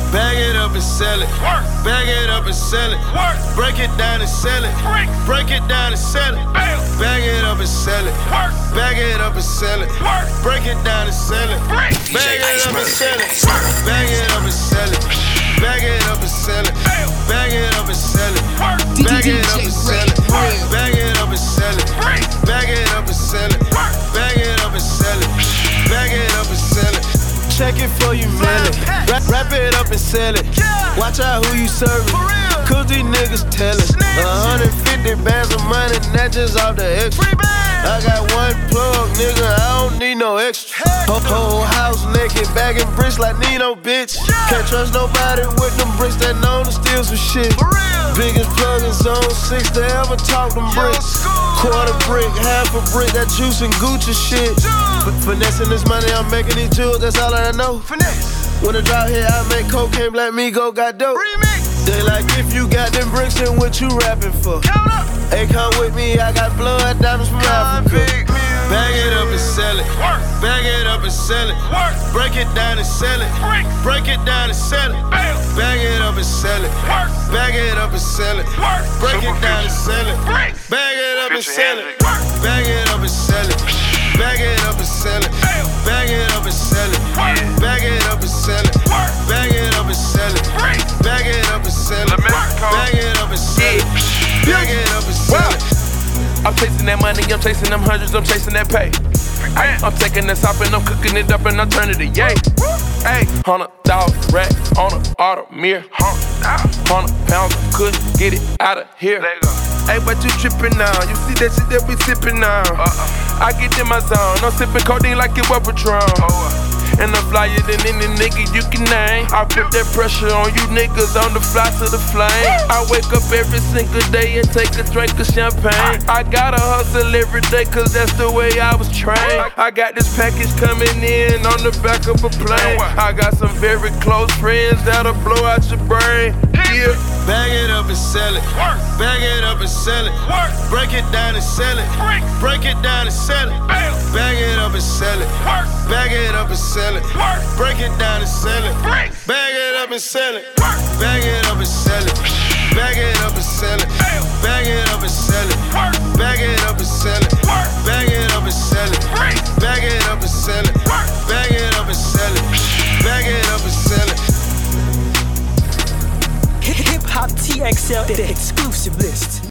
Bag it up and sell it. Bag it up and sell it. Break it down and sell it. Break it down and sell it. Bag it up and sell it. Bag it up and sell it. Break it down and sell it. Bag it up and sell it. Bag it up and sell it. Bag it up and sell it. Bag it up and sell it. Bag it up and sell it. Bag it up and sell it. Bag it up and sell it. Bag it up and sell it. Bag it up and sell it. Check it for you, mail it. Wrap it up and sell it. Watch out who you serving. Cause these niggas tellin'. 150 bands of money, and that just off the extra. I got one plug, nigga, I don't need no extra. Whole house naked, bagging bricks like Nino, bitch. Can't trust nobody with them bricks that known to steal some shit. Biggest plug in zone 6 to ever talk them bricks. Quarter brick, half a brick, that juice and Gucci shit. Finessing this money, I'm making these jewels, that's all that I know. When the drought hit, I make cocaine, Black Migo got dope. They like, if you got them bricks, then what you rapping for? Hey, come with me, I got blood diamonds from Africa. Bag it up and sell it. Bag it up and sell it. Break it down and sell it. Break it down and sell it. Bag it up and sell it. Bag it up and sell it. Break it down and sell it. Bag it up and sell it. Bag it up and sell it. Bag it up and sell it. Bag it up and sell it. Bag it up and sell it. Bag it up and sell it. Bag it up and sell it. Bag it up and sell it. Bag it up and sell it. I'm chasing that money, I'm chasing them hundreds, I'm chasing that pay. I'm taking this up and I'm cooking it up and I'm turning it yay. Ayy, 100,000 racks on an auto mirror. 100 pounds, couldn't get it out of here. Ayy, but you trippin' now, you see that shit that we sippin' now. I get in my zone, I'm sippin' codeine like it was Patron. And I'm flyer than any nigga you can name. I put that pressure on you niggas on the fly to the flame. I wake up every single day and take a drink of champagne. I gotta hustle every day cause that's the way I was trained. I got this package coming in on the back of a plane. I got some very close friends that'll blow out your brain. Yeah. Bag it up and sell it. Bag it up and sell it. Break it down and sell it. Break it down and sell it. Bag it up and sell it. Bag it up and sell it. Break it down and sell it. Bag it up and sell it. Bag it up and sell it. Bag it up and sell it. Bag it up and sell it. Bag it up and